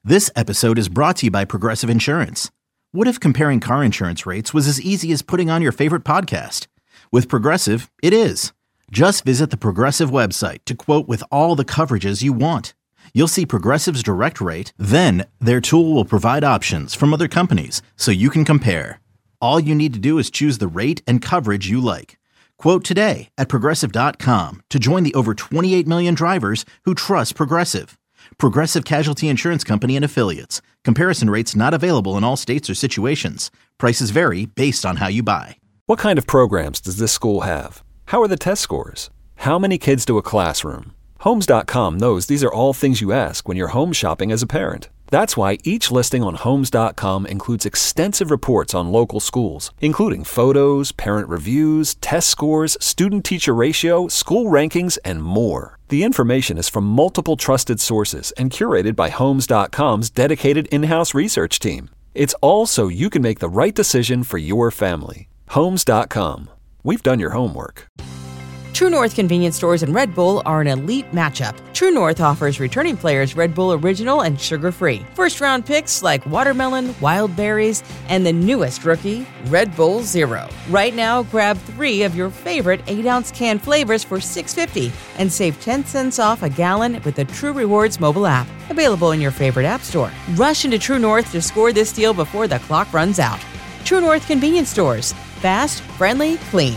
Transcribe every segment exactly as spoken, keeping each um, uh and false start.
This episode is brought to you by Progressive Insurance. What if comparing car insurance rates was as easy as putting on your favorite podcast? With Progressive, it is. Just visit the Progressive website to quote with all the coverages you want. You'll see Progressive's direct rate, then their tool will provide options from other companies so you can compare. All you need to do is choose the rate and coverage you like. Quote today at progressive dot com to join the over twenty-eight million drivers who trust Progressive. Progressive Casualty Insurance Company and Affiliates. Comparison rates not available in all states or situations. Prices vary based on how you buy. What kind of programs does this school have? How are the test scores? How many kids do a classroom? Homes dot com knows these are all things you ask when you're home shopping as a parent. That's why each listing on Homes dot com includes extensive reports on local schools, including photos, parent reviews, test scores, student-teacher ratio, school rankings, and more. The information is from multiple trusted sources and curated by Homes dot com's dedicated in-house research team. It's all so you can make the right decision for your family. Homes dot com. We've done your homework. True North convenience stores and Red Bull are an elite matchup. True North offers returning players Red Bull Original and sugar-free. First-round picks like watermelon, wild berries, and the newest rookie, Red Bull Zero. Right now, grab three of your favorite eight-ounce can flavors for six dollars and fifty cents and save ten cents off a gallon with the True Rewards mobile app. Available in your favorite app store. Rush into True North to score this deal before the clock runs out. True North convenience stores. Fast, friendly, clean.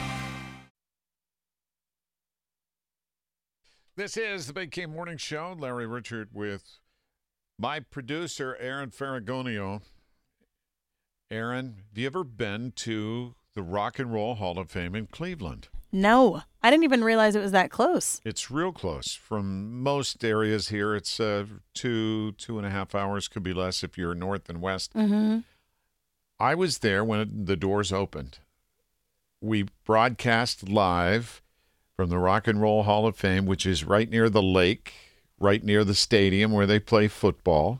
This is the Big King Morning Show. Larry Richert with my producer, Aaron Ferragonio. Aaron, have you ever been to the Rock and Roll Hall of Fame in Cleveland? No, I didn't even realize it was that close. It's real close. From most areas here, it's uh, two, two and a half hours, could be less if you're north and west. Mm-hmm. I was there when the doors opened. We broadcast live from the Rock and Roll Hall of Fame, which is right near the lake, right near the stadium where they play football.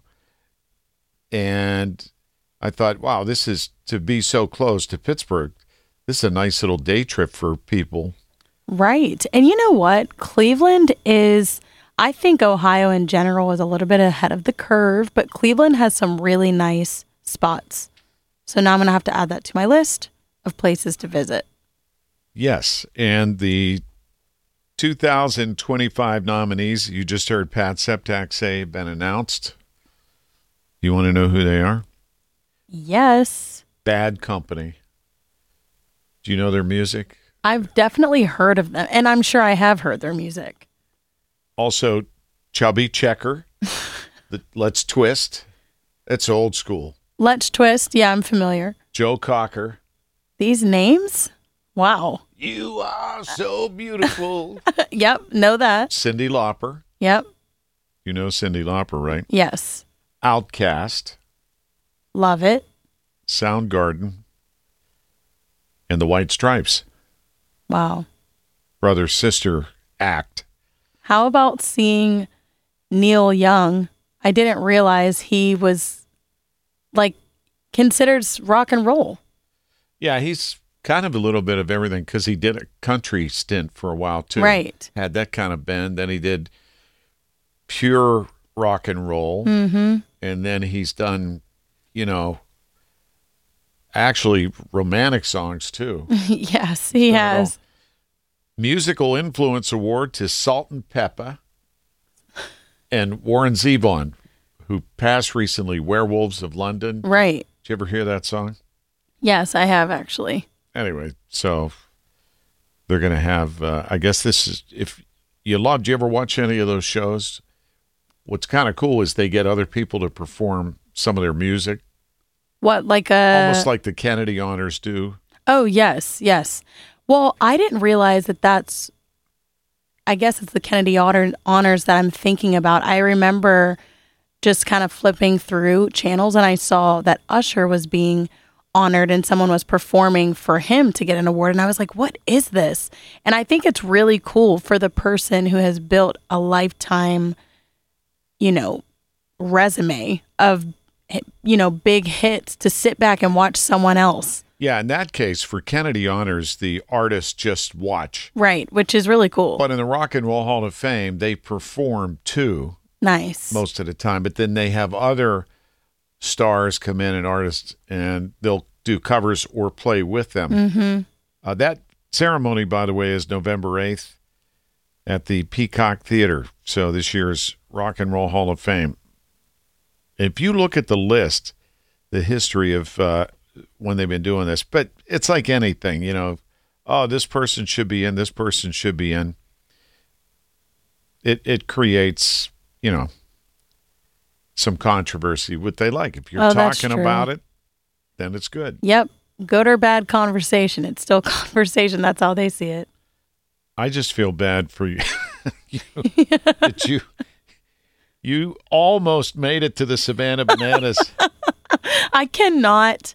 And I thought, wow, this is, to be so close to Pittsburgh, this is a nice little day trip for people. Right. And you know what? Cleveland is, I think Ohio in general is a little bit ahead of the curve, but Cleveland has some really nice spots. So now I'm going to have to add that to my list of places to visit. Yes. And the two thousand twenty-five nominees, you just heard Pat Septak say, have been announced. You want to know who they are? Yes. Bad Company. Do you know their music? I've definitely heard of them, and I'm sure I have heard their music. Also, Chubby Checker, the Let's Twist. It's old school. Let's Twist. Yeah, I'm familiar. Joe Cocker. These names? Wow. You are so beautiful. Yep, know that. Cyndi Lauper. Yep. You know Cyndi Lauper, right? Yes. Outkast. Love it. Soundgarden. And the White Stripes. Wow. Brother-sister act. How about seeing Neil Young? I didn't realize he was, like, considered rock and roll. Yeah, he's kind of a little bit of everything because he did a country stint for a while, too. Right. Had that kind of bend. Then he did pure rock and roll. Mm-hmm. And then he's done, you know, actually romantic songs, too. Yes, he has. Musical Influence Award to Salt and Pepper and Warren Zevon, who passed recently, Werewolves of London. Right. Did you ever hear that song? Yes, I have, actually. Anyway, so they're going to have, uh, I guess this is, if you love, do you ever watch any of those shows? What's kind of cool is they get other people to perform some of their music. What, like a... Almost like the Kennedy Honors do. Oh, yes, yes. Well, I didn't realize that that's, I guess it's the Kennedy honor, Honors that I'm thinking about. I remember just kind of flipping through channels and I saw that Usher was being honored and someone was performing for him to get an award. And I was like, what is this? And I think it's really cool for the person who has built a lifetime, you know, resume of, you know, big hits to sit back and watch someone else. Yeah, in that case, for Kennedy Honors, the artists just watch. Right, which is really cool. But in the Rock and Roll Hall of Fame, they perform too. Nice. most of the time. But then they have other stars come in and artists, and they'll do covers or play with them. Mm-hmm. Uh, that ceremony, by the way, is November eighth at the Peacock Theater. So this year's Rock and Roll Hall of Fame. If you look at the list, the history of uh, when they've been doing this, but it's like anything, you know, oh, this person should be in, this person should be in. It it creates, you know, some controversy, what they like. If you're Oh, that's talking true. about it, then it's good. Yep. Good or bad conversation. It's still conversation. That's how they see it. I just feel bad for you. you that you you almost made it to the Savannah Bananas. I cannot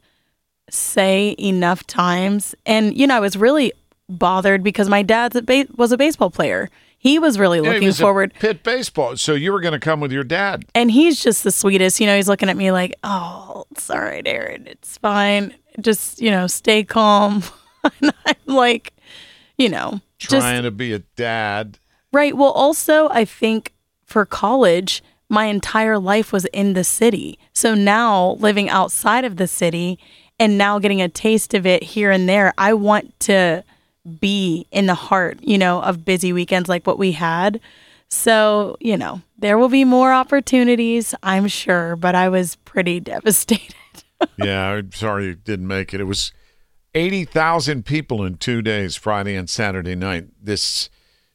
say enough times. And, you know, I was really bothered because my dad ba- was a baseball player. He was really Yeah, he looking was at forward. Pitt baseball. So you were going to come with your dad. And he's just the sweetest. You know, he's looking at me like, oh, it's all right, Aaron. It's fine. Just, you know, stay calm. And I'm like, you know, Trying just to be a dad. right. Well, also, I think for college, my entire life was in the city. So now living outside of the city and now getting a taste of it here and there, I want to be in the heart, you know, of busy weekends like what we had. So, you know, there will be more opportunities, I'm sure, but I was pretty devastated. Yeah, I'm sorry you didn't make it. It was eighty thousand people in two days, Friday and Saturday night. This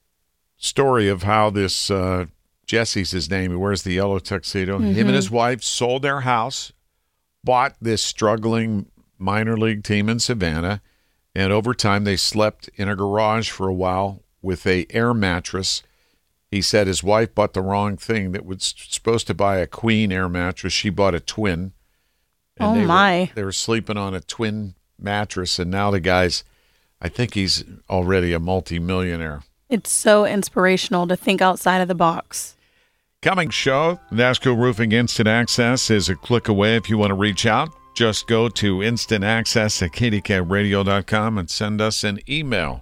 story of how this, uh, Jesse's his name, he wears the yellow tuxedo. Mm-hmm. Him and his wife sold their house, bought this struggling minor league team in Savannah, and over time they slept in a garage for a while with a air mattress. He said his wife bought the wrong thing, that was supposed to buy a queen air mattress. She bought a twin. Oh, they my. Were, they were sleeping on a twin mattress, and now the guy's, I think he's already a multimillionaire. It's so inspirational to think outside of the box. Coming show, NASCO Roofing Instant Access is a click away. If you want to reach out, just go to instant access at k d k radio dot com and send us an email,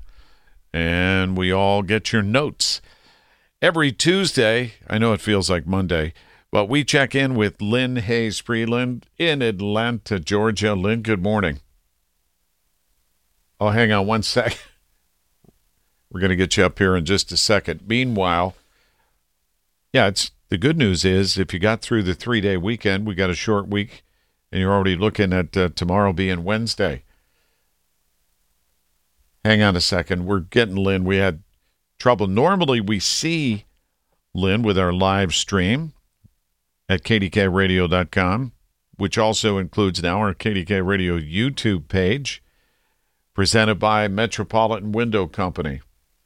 and we all get your notes. Every Tuesday, I know it feels like Monday, but we check in with Lynn Hayes Freeland in Atlanta, Georgia. Lynn, good morning. Oh, hang on one sec. We're going to get you up here in just a second. Meanwhile, yeah, it's the good news is if you got through the three-day weekend, we got a short week, and you're already looking at uh, tomorrow being Wednesday. Hang on a second. We're getting Lynn. We had trouble. Normally, we see Lynn with our live stream at k d k radio dot com, which also includes now our K D K Radio YouTube page, presented by Metropolitan Window Company.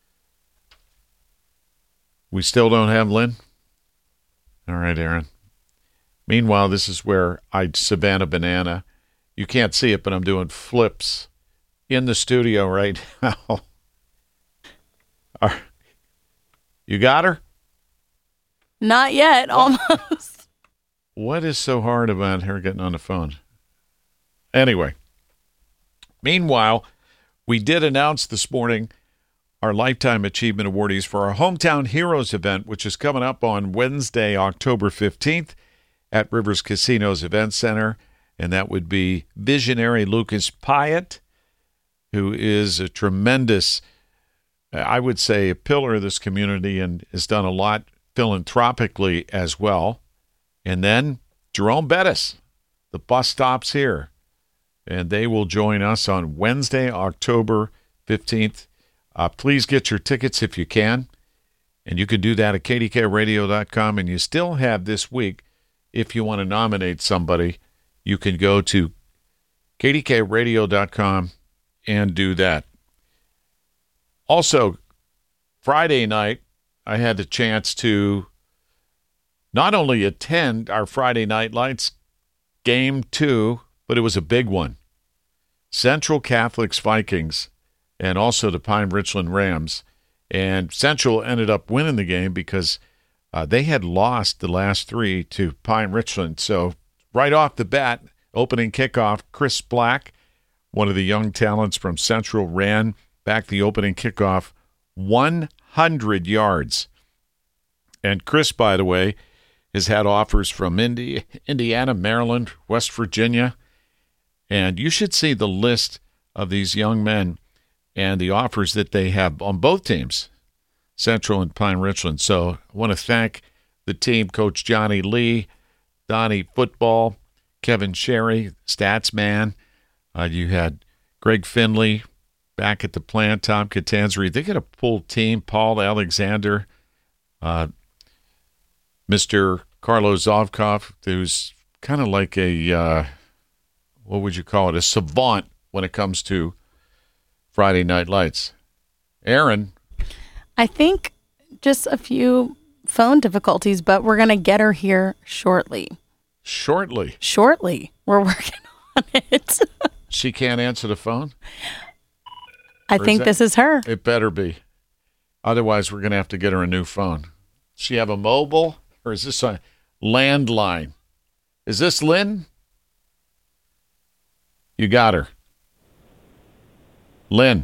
We still don't have Lynn? All right, Aaron. Meanwhile, this is where I Savannah Banana. You can't see it, but I'm doing flips in the studio right now. Are, you got her? Not yet, almost. What is so hard about her getting on the phone? Anyway, meanwhile, we did announce this morning our Lifetime Achievement Awardees for our Hometown Heroes event, which is coming up on Wednesday, October fifteenth at Rivers Casinos Event Center. And that would be visionary Lucas Pyatt, who is a tremendous, I would say, a pillar of this community and has done a lot philanthropically as well. And then Jerome Bettis, the bus stops here. And they will join us on Wednesday, October fifteenth. Uh, please get your tickets if you can. And you can do that at k d k radio dot com. And you still have this week, if you want to nominate somebody, you can go to k d k radio dot com and do that. Also, Friday night, I had the chance to not only attend our Friday Night Lights game two, but it was a big one. Central Catholics Vikings and also the Pine Richland Rams. And Central ended up winning the game because uh, they had lost the last three to Pine Richland. So right off the bat, opening kickoff, Chris Black, one of the young talents from Central, ran back the opening kickoff one hundred yards. And Chris, by the way, has had offers from Indi- Indiana, Maryland, West Virginia. And you should see the list of these young men and the offers that they have on both teams, Central and Pine Richland. So I want to thank the team, Coach Johnny Lee, Donnie Football, Kevin Sherry, Stats Man. Uh, you had Greg Finley back at the plant, Tom Catanzari. They got a full team, Paul Alexander, uh, Mister Carlos Zovkov, who's kind of like a, uh, what would you call it, a savant when it comes to Friday Night Lights. Aaron. I think just a few phone difficulties, but we're going to get her here shortly. Shortly? Shortly. We're working on it. She can't answer the phone? I Or think is that, this is her. It better be. Otherwise, we're going to have to get her a new phone. Does she have a mobile, or is this a landline? Is this Lynn? You got her. Lynn.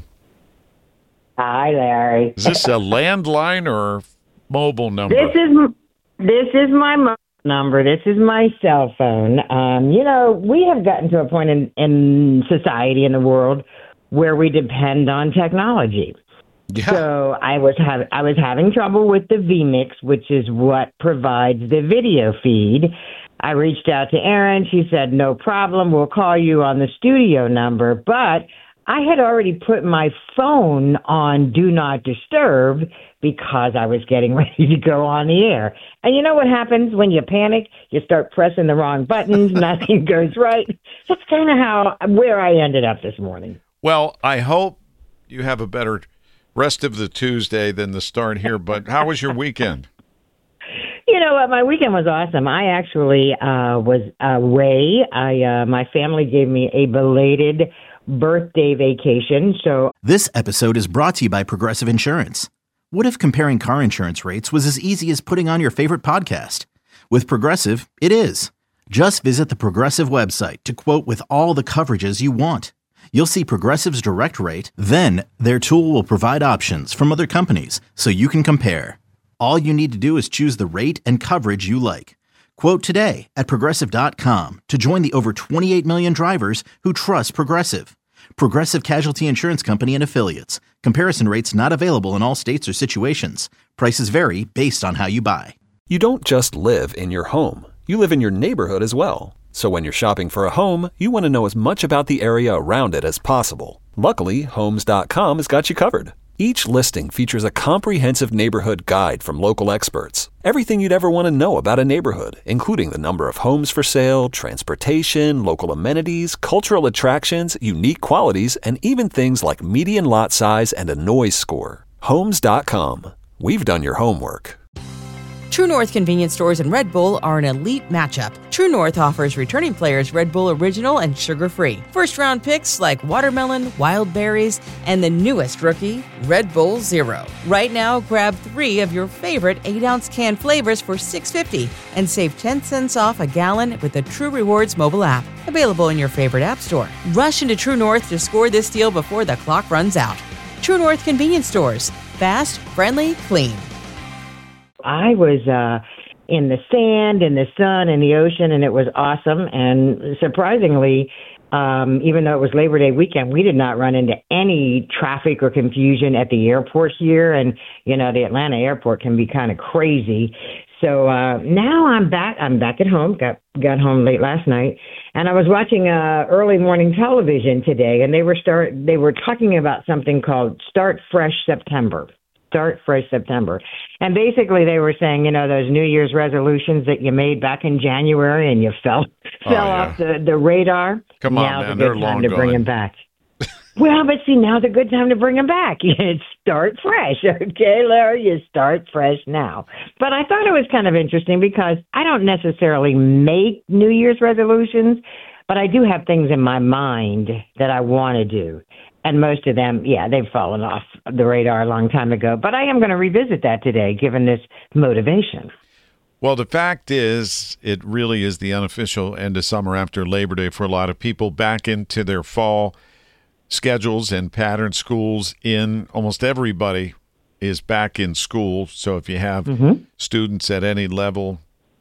Hi, Larry. Is this a landline or mobile number? This is this is my mobile number. This is my cell phone. Um, you know, we have gotten to a point in, in society, in the world, where we depend on technology. Yeah. So I was hav- I was having trouble with the vMix, which is what provides the video feed. I reached out to Erin. She said, no problem. We'll call you on the studio number. But I had already put my phone on Do Not Disturb because I was getting ready to go on the air. And you know what happens when you panic? You start pressing the wrong buttons. Nothing goes right. That's kind of how where I ended up this morning. Well, I hope you have a better rest of the Tuesday than the start here. But how was your weekend? You know what? My weekend was awesome. I actually uh, was away. I uh, my family gave me a belated birthday vacation. So This episode is brought to you by Progressive Insurance. What if comparing car insurance rates was as easy as putting on your favorite podcast? With Progressive, it is. Just visit the Progressive website to quote with all the coverages you want. You'll see Progressive's direct rate, then their tool will provide options from other companies so you can compare. All you need to do is choose the rate and coverage you like. Quote today at Progressive dot com to join the over twenty-eight million drivers who trust Progressive. Progressive Casualty Insurance Company and Affiliates. Comparison rates not available in all states or situations. Prices vary based on how you buy. You don't just live in your home. You live in your neighborhood as well. So when you're shopping for a home, you want to know as much about the area around it as possible. Luckily, Homes dot com has got you covered. Each listing features a comprehensive neighborhood guide from local experts. Everything you'd ever want to know about a neighborhood, including the number of homes for sale, transportation, local amenities, cultural attractions, unique qualities, and even things like median lot size and a noise score. Homes dot com. We've done your homework. True North convenience stores and Red Bull are an elite matchup. True North offers returning players Red Bull Original and sugar-free. First-round picks like watermelon, wild berries, and the newest rookie, Red Bull Zero. Right now, grab three of your favorite eight-ounce can flavors for six dollars and fifty cents and save ten cents off a gallon with the True Rewards mobile app. Available in your favorite app store. Rush into True North to score this deal before the clock runs out. True North convenience stores. Fast, friendly, clean. I was uh, in the sand, in the sun, in the ocean, and it was awesome. And surprisingly, um, even though it was Labor Day weekend, we did not run into any traffic or confusion at the airport here. And, you know, the Atlanta airport can be kind of crazy. So uh, now I'm back. I'm back at home. Got got home late last night, and I was watching uh, early morning television today, and they were start they were talking about something called Start Fresh September. Start Fresh September. And basically they were saying, you know, those New Year's resolutions that you made back in January and you fell Oh, fell yeah. off the, the radar. Come on, now's man, a they're good long time to bring gone. them back. Well, but see, now's a good time to bring them back. It's start fresh. Okay, Larry, you start fresh now. But I thought it was kind of interesting because I don't necessarily make New Year's resolutions, but I do have things in my mind that I want to do. And most of them, yeah, they've fallen off the radar a long time ago. But I am going to revisit that today, given this motivation. Well, the fact is, it really is the unofficial end of summer after Labor Day for a lot of people, back into their fall schedules and pattern. Schools in, almost everybody is back in school. So if you have Mm-hmm. students at any level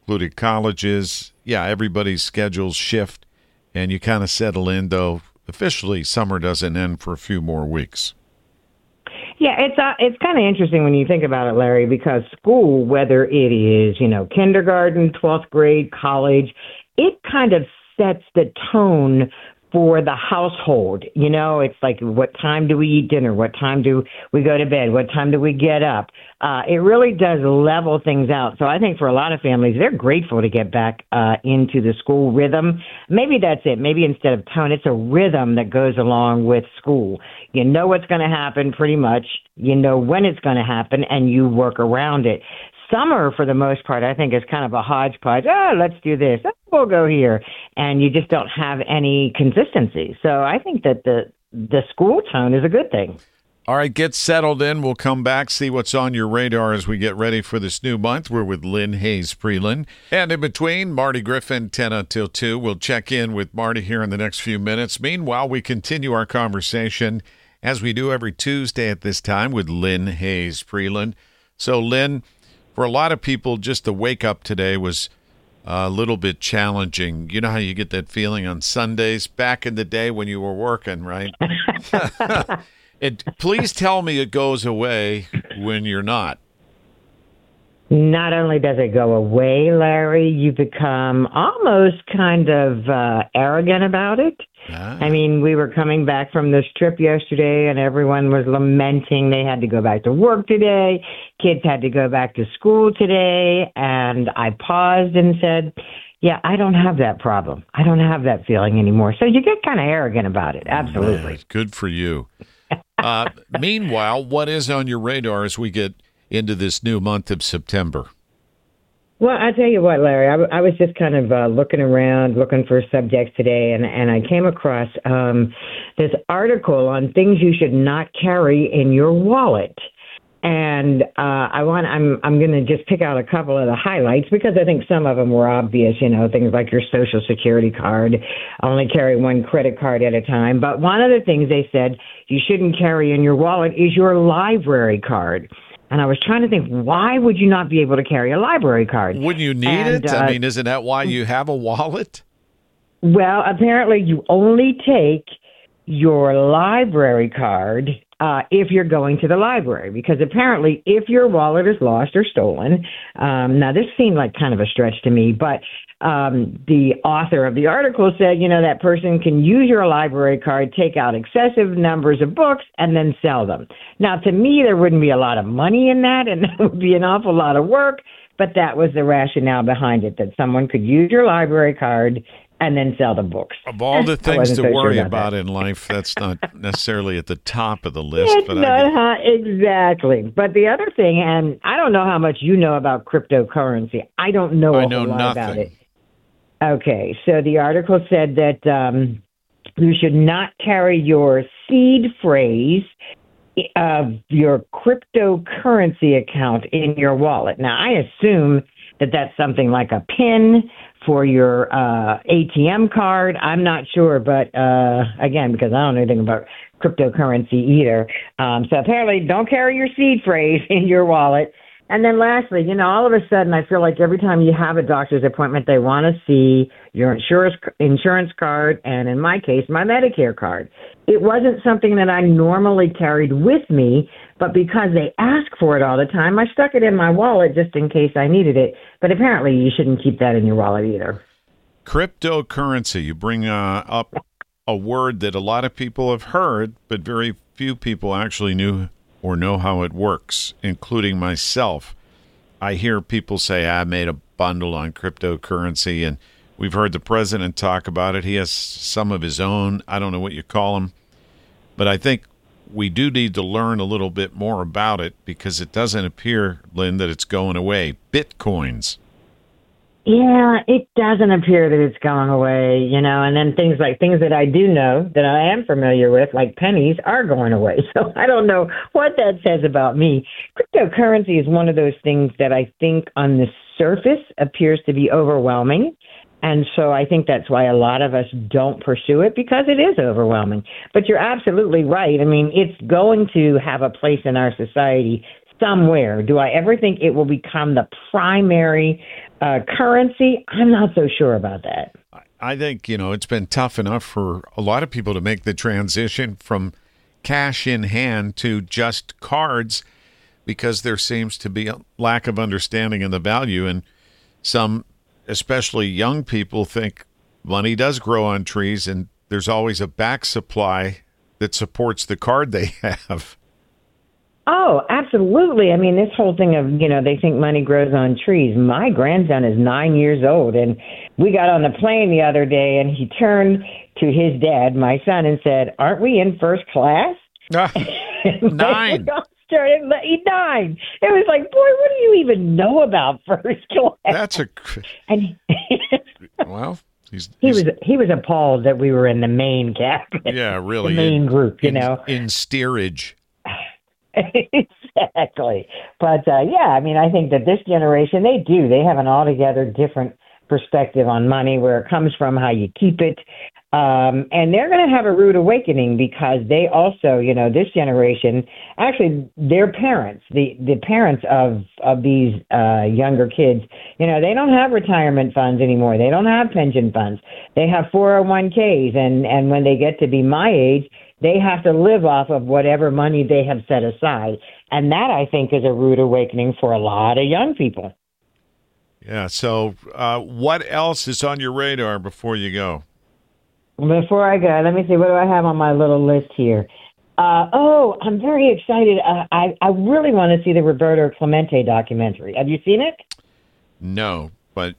including colleges. Yeah, everybody's schedules shift, and you kind of settle in, though officially summer doesn't end for a few more weeks. Yeah, it's uh, it's kind of interesting when you think about it, Larry, because school, whether it is, you know, kindergarten, twelfth grade, college, it kind of sets the tone for the household. You know, it's like, what time do we eat dinner? What time do we go to bed? What time do we get up? Uh, it really does level things out. So I think for a lot of families, they're grateful to get back uh, into the school rhythm. Maybe that's it. Maybe instead of tone, it's a rhythm that goes along with school. You know what's going to happen pretty much. You know when it's going to happen, and you work around it. Summer, for the most part, I think is kind of a hodgepodge. Oh, let's do this. Oh, we'll go here. And you just don't have any consistency. So I think that the the school tone is a good thing. All right, get settled in. We'll come back, see what's on your radar as we get ready for this new month. We're with Lynn Hayes-Freeland. And in between, Marty Griffin, ten until two. We'll check in with Marty here in the next few minutes. Meanwhile, we continue our conversation, as we do every Tuesday at this time, with Lynn Hayes-Freeland. So, Lynn, for a lot of people, just the wake up today was a little bit challenging. You know how you get that feeling on Sundays back in the day when you were working, right? it, please tell me it goes away when you're not. Not only does it go away, Larry, you become almost kind of uh, arrogant about it. Ah. I mean, we were coming back from this trip yesterday, and everyone was lamenting they had to go back to work today. Kids had to go back to school today. And I paused and said, yeah, I don't have that problem. I don't have that feeling anymore. So you get kind of arrogant about it. Absolutely. Man, good for you. uh, meanwhile, what is on your radar as we get into this new month of September? Well, I tell you what, Larry, I, w- I was just kind of uh, looking around, looking for subjects today, and, and I came across um, this article on things you should not carry in your wallet. And uh, I want, I'm, I'm going to just pick out a couple of the highlights because I think some of them were obvious, you know, things like your Social Security card, only carry one credit card at a time. But one of the things they said you shouldn't carry in your wallet is your library card. And I was trying to think, why would you not be able to carry a library card? Wouldn't you need and, it? Uh, I mean, isn't that why you have a wallet? Well, apparently you only take your library card uh, if you're going to the library, because apparently if your wallet is lost or stolen, um, now this seemed like kind of a stretch to me, but um, the author of the article said, you know, that person can use your library card, take out excessive numbers of books, and then sell them. Now, to me, there wouldn't be a lot of money in that, and that would be an awful lot of work, but that was the rationale behind it, that someone could use your library card and then sell the books. Of all the things to so worry sure about, about in life, that's not necessarily at the top of the list. It's but not, I huh? Exactly. But the other thing, and I don't know how much you know about cryptocurrency. I don't know I a know whole lot nothing. about it. Okay, so the article said that um, you should not carry your seed phrase of your cryptocurrency account in your wallet. Now, I assume that that's something like a PIN for your uh, A T M card. I'm not sure, but uh, again, because I don't know anything about cryptocurrency either. Um, so apparently don't carry your seed phrase in your wallet. And then lastly, you know, all of a sudden I feel like every time you have a doctor's appointment, they want to see your insurance insurance card and, in my case, my Medicare card. It wasn't something that I normally carried with me, but because they ask for it all the time, I stuck it in my wallet just in case I needed it. But apparently you shouldn't keep that in your wallet either. Cryptocurrency, you bring uh, up a word that a lot of people have heard, but very few people actually knew or know how it works, including myself. I hear people say, I made a bundle on cryptocurrency, and we've heard the president talk about it. He has some of his own. I don't know what you call them, but I think we do need to learn a little bit more about it because it doesn't appear, Lynn, that it's going away. Bitcoins. Yeah, it doesn't appear that it's going away, you know, and then things like things that I do know that I am familiar with, like pennies, are going away. So I don't know what that says about me. Cryptocurrency is one of those things that I think on the surface appears to be overwhelming. And so I think that's why a lot of us don't pursue it, because it is overwhelming. But you're absolutely right. I mean, it's going to have a place in our society somewhere. Do I ever think it will become the primary uh, currency? I'm not so sure about that. I think, you know, it's been tough enough for a lot of people to make the transition from cash in hand to just cards because there seems to be a lack of understanding of the value. And some, especially young people, think money does grow on trees and there's always a back supply that supports the card they have. Oh, absolutely. I mean, this whole thing of, you know, they think money grows on trees. My grandson is nine years old, and we got on the plane the other day, and he turned to his dad, my son, and said, "Aren't we in first class?" Ah, nine. Started nine. It was like, boy, what do you even know about first class? That's a and well. He's, he he's, was he was appalled that we were in the main cabin. Yeah, really. The main in, group, you in, know. In steerage. Exactly. But, uh, yeah, I mean, I think that this generation, they do. They have an altogether different perspective on money, where it comes from, how you keep it. Um, and they're going to have a rude awakening because they also, you know, this generation, actually their parents, the, the parents of, of these uh, younger kids, you know, they don't have retirement funds anymore. They don't have pension funds. They have four oh one k's. And, and when they get to be my age, they have to live off of whatever money they have set aside. And that, I think, is a rude awakening for a lot of young people. Yeah. So uh, what else is on your radar before you go? Before I go, let me see, what do I have on my little list here? Uh, oh, I'm very excited. Uh, I, I really want to see the Roberto Clemente documentary. Have you seen it? No, but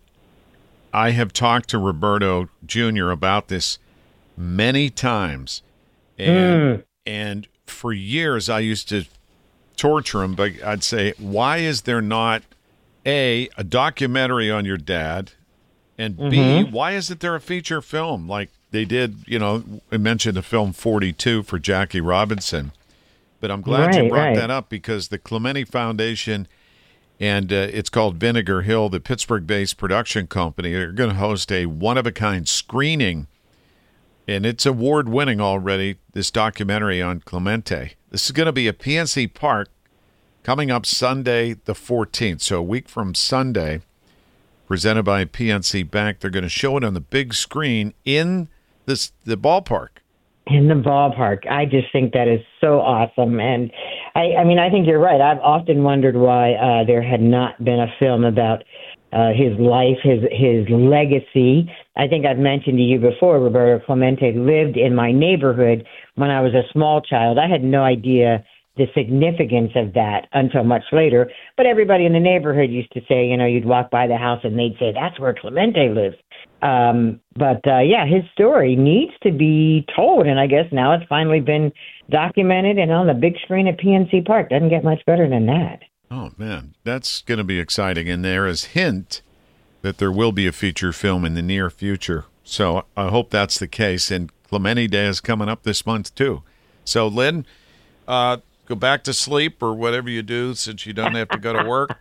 I have talked to Roberto Junior about this many times. And, mm. and for years, I used to torture him, but I'd say, why is there not, A, a documentary on your dad, and B, mm-hmm. why isn't there a feature film like they did? You know, I mentioned the film forty-two for Jackie Robinson, but I'm glad right, you brought right. that up because the Clemente Foundation, and uh, it's called Vinegar Hill, the Pittsburgh-based production company, are going to host a one-of-a-kind screening, and it's award-winning already, this documentary on Clemente. This is going to be at P N C Park coming up Sunday the fourteenth, so a week from Sunday, presented by P N C Bank. They're going to show it on the big screen in this the ballpark. In the ballpark. I just think that is so awesome. And I, I mean, I think you're right. I've often wondered why uh, there had not been a film about uh, his life, his his legacy. I think I've mentioned to you before, Roberto Clemente lived in my neighborhood when I was a small child. I had no idea the significance of that until much later. But everybody in the neighborhood used to say, you know, you'd walk by the house and they'd say, that's where Clemente lives. Um, but, uh, yeah, his story needs to be told. And I guess now it's finally been documented and on the big screen at P N C Park. Doesn't get much better than that. Oh, man, that's going to be exciting. And there is hint that there will be a feature film in the near future. So I hope that's the case. And Clemente Day is coming up this month, too. So, Lynn, uh, go back to sleep or whatever you do since you don't have to go to work.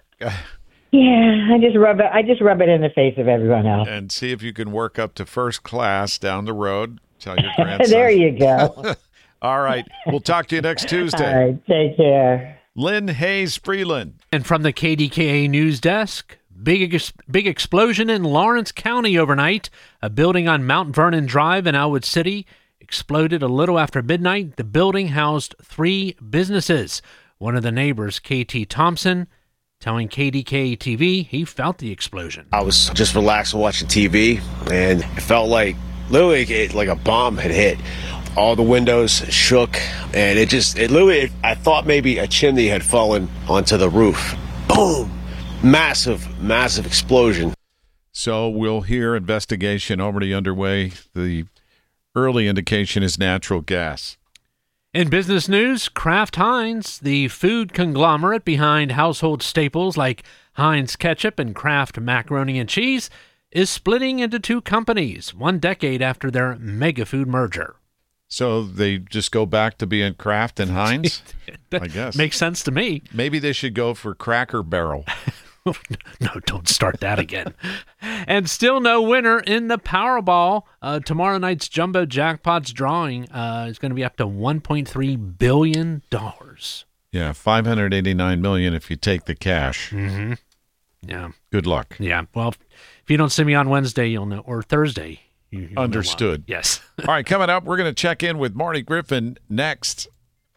Yeah, I just rub it. I just rub it in the face of everyone else. And see if you can work up to first class down the road. Tell your grandson. There you go. All right. We'll talk to you next Tuesday. All right. Take care. Lynn Hayes Freeland. And from the K D K A News Desk, big, ex- big explosion in Lawrence County overnight. A building on Mount Vernon Drive in Elwood City exploded a little after midnight. The building housed three businesses. One of the neighbors, K T Thompson, telling K D K A T V he felt the explosion. I was just relaxed watching T V, and it felt like literally it, like a bomb had hit. All the windows shook, and it just, it literally, it, I thought maybe a chimney had fallen onto the roof. Boom! Massive, massive explosion. So we'll hear investigation already underway. The early indication is natural gas. In business news, Kraft Heinz, the food conglomerate behind household staples like Heinz ketchup and Kraft macaroni and cheese, is splitting into two companies one decade after their mega food merger. So they just go back to being Kraft and Heinz? I guess. Makes sense to me. Maybe they should go for Cracker Barrel. No, don't start that again. And still no winner in the Powerball. Uh, tomorrow night's Jumbo Jackpots drawing uh, is going to be up to one point three billion dollars. Yeah, five hundred eighty-nine million dollars if you take the cash. Mm-hmm. Yeah. Good luck. Yeah. Well, if you don't see me on Wednesday, you'll know, or Thursday. You, you'll Understood. Know yes. All right, coming up, we're going to check in with Marty Griffin next.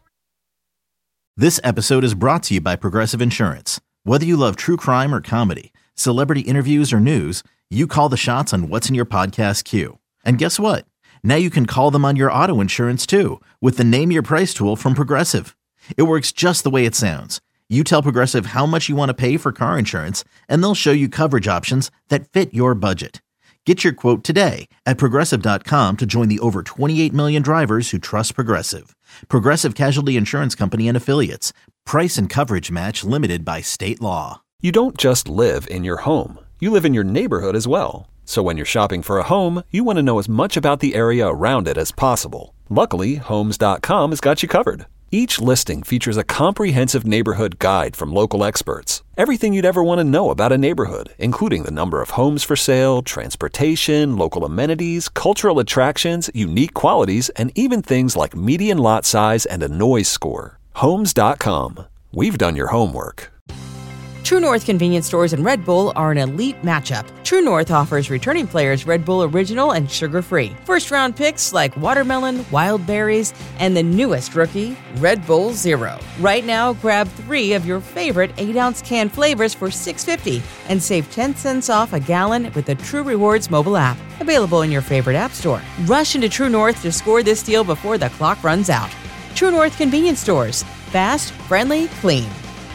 This episode is brought to you by Progressive Insurance. Whether you love true crime or comedy, celebrity interviews or news, you call the shots on what's in your podcast queue. And guess what? Now you can call them on your auto insurance too with the Name Your Price tool from Progressive. It works just the way it sounds. You tell Progressive how much you want to pay for car insurance, and they'll show you coverage options that fit your budget. Get your quote today at Progressive dot com to join the over twenty-eight million drivers who trust Progressive. Progressive Casualty Insurance Company and Affiliates. Price and coverage match limited by state law. You don't just live in your home. You live in your neighborhood as well. So when you're shopping for a home, you want to know as much about the area around it as possible. Luckily, Homes dot com has got you covered. Each listing features a comprehensive neighborhood guide from local experts. Everything you'd ever want to know about a neighborhood, including the number of homes for sale, transportation, local amenities, cultural attractions, unique qualities, and even things like median lot size and a noise score. Homes dot com. We've done your homework. True North convenience stores and Red Bull are an elite matchup. True North offers returning players Red Bull Original and sugar-free. First-round picks like watermelon, wild berries, and the newest rookie, Red Bull Zero. Right now, grab three of your favorite eight-ounce can flavors for six dollars and fifty cents and save ten cents off a gallon with the True Rewards mobile app. Available in your favorite app store. Rush into True North to score this deal before the clock runs out. True North convenience stores. Fast, friendly, clean.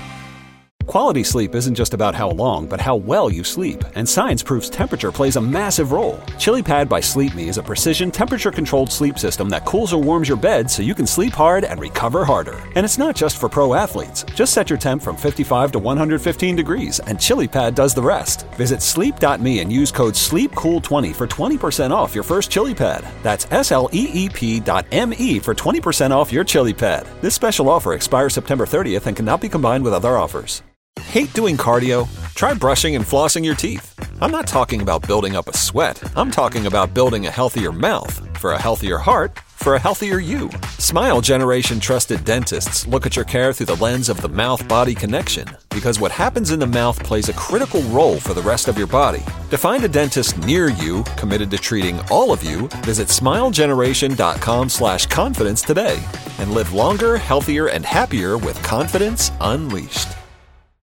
Quality sleep isn't just about how long, but how well you sleep. And science proves temperature plays a massive role. ChiliPad by Sleep Me is a precision temperature-controlled sleep system that cools or warms your bed so you can sleep hard and recover harder. And it's not just for pro athletes. Just set your temp from fifty-five to one hundred fifteen degrees, and ChiliPad does the rest. Visit sleep dot me and use code sleep cool twenty for twenty percent off your first ChiliPad. That's S L E E P dot M E for twenty percent off your ChiliPad. This special offer expires September thirtieth and cannot be combined with other offers. Hate doing cardio? Try brushing and flossing your teeth. I'm not talking about building up a sweat. I'm talking about building a healthier mouth. For a healthier heart, for a healthier you. Smile Generation trusted dentists look at your care through the lens of the mouth-body connection, because what happens in the mouth plays a critical role for the rest of your body. To find a dentist near you committed to treating all of you, visit smile generation dot com slash confidence today and live longer, healthier, and happier with confidence unleashed.